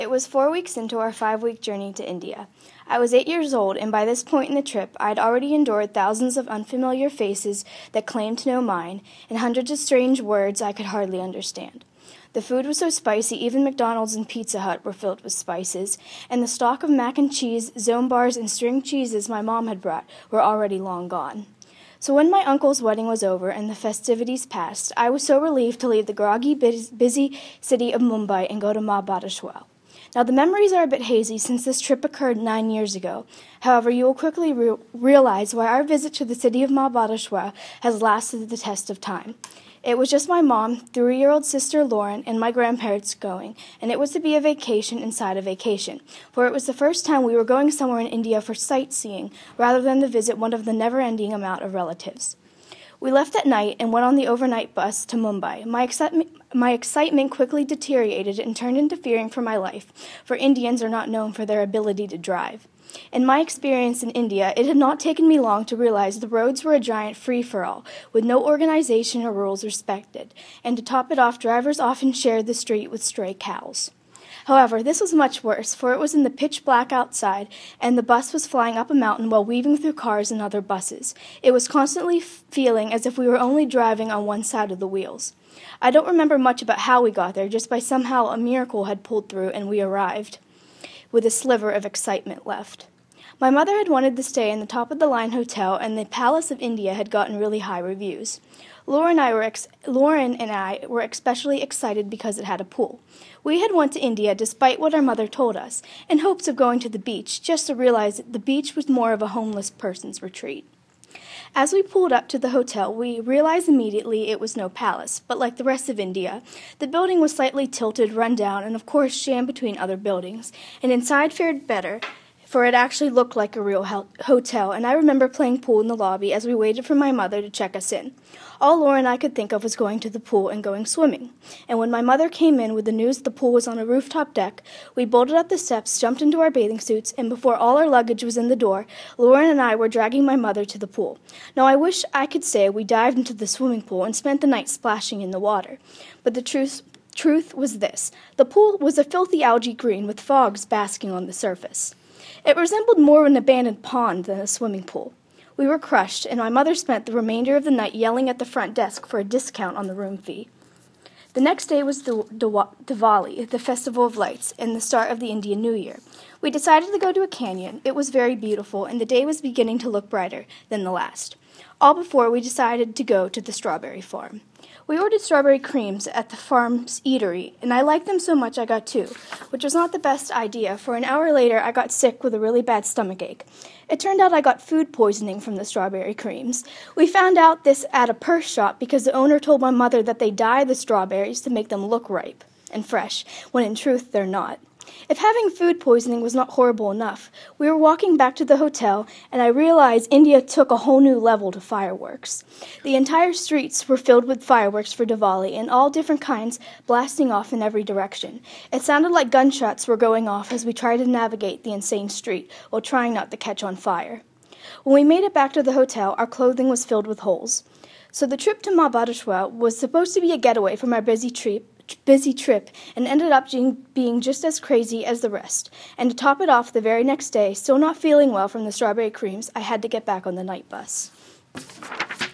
It was 4 weeks into our 5-week journey to India. I was 8 years old, and by this point in the trip, I had already endured thousands of unfamiliar faces that claimed to know mine, and hundreds of strange words I could hardly understand. The food was so spicy, even McDonald's and Pizza Hut were filled with spices, and the stock of mac and cheese, zone bars, and string cheeses my mom had brought were already long gone. So when my uncle's wedding was over and the festivities passed, I was so relieved to leave the groggy, busy city of Mumbai and go to Mahabaleshwar. Now, the memories are a bit hazy since this trip occurred 9 years ago. However, you will quickly realize why our visit to the city of Mahabaleshwar has lasted the test of time. It was just my mom, 3-year-old sister Lauren, and my grandparents going, and it was to be a vacation inside a vacation, for it was the first time we were going somewhere in India for sightseeing, rather than to visit one of the never-ending amount of relatives. We left at night and went on the overnight bus to Mumbai. My excitement quickly deteriorated and turned into fearing for my life, for Indians are not known for their ability to drive. In my experience in India, it had not taken me long to realize the roads were a giant free-for-all, with no organization or rules respected, and to top it off, drivers often shared the street with stray cows. However, this was much worse, for it was in the pitch black outside, and the bus was flying up a mountain while weaving through cars and other buses. It was constantly feeling as if we were only driving on one side of the wheels. I don't remember much about how we got there, just by somehow a miracle had pulled through and we arrived, with a sliver of excitement left. My mother had wanted to stay in the top-of-the-line hotel, and the Palace of India had gotten really high reviews. Lauren and I were especially excited because it had a pool. We had went to India despite what our mother told us, in hopes of going to the beach, just to realize that the beach was more of a homeless person's retreat. As we pulled up to the hotel, we realized immediately it was no palace, but like the rest of India, the building was slightly tilted, run down, and of course jammed between other buildings, and inside fared better, for it actually looked like a real hotel, and I remember playing pool in the lobby as we waited for my mother to check us in. All Laura and I could think of was going to the pool and going swimming. And when my mother came in with the news the pool was on a rooftop deck, we bolted up the steps, jumped into our bathing suits, and before all our luggage was in the door, Lauren and I were dragging my mother to the pool. Now, I wish I could say we dived into the swimming pool and spent the night splashing in the water, but the truth was this. The pool was a filthy algae green with frogs basking on the surface. It resembled more of an abandoned pond than a swimming pool. We were crushed, and my mother spent the remainder of the night yelling at the front desk for a discount on the room fee. The next day was Diwali, the Festival of Lights, and the start of the Indian New Year. We decided to go to a canyon. It was very beautiful, and the day was beginning to look brighter than the last. All before we decided to go to the strawberry farm. We ordered strawberry creams at the farm's eatery, and I liked them so much I got 2, which was not the best idea, for an hour later I got sick with a really bad stomachache. It turned out I got food poisoning from the strawberry creams. We found out this at a purse shop because the owner told my mother that they dye the strawberries to make them look ripe and fresh, when in truth they're not. If having food poisoning was not horrible enough, we were walking back to the hotel, and I realized India took a whole new level to fireworks. The entire streets were filled with fireworks for Diwali, and all different kinds blasting off in every direction. It sounded like gunshots were going off as we tried to navigate the insane street while trying not to catch on fire. When we made it back to the hotel, our clothing was filled with holes. So the trip to Mahabaleshwar was supposed to be a getaway from our busy trip and ended up being just as crazy as the rest. And to top it off, the very next day, still not feeling well from the strawberry creams, I had to get back on the night bus.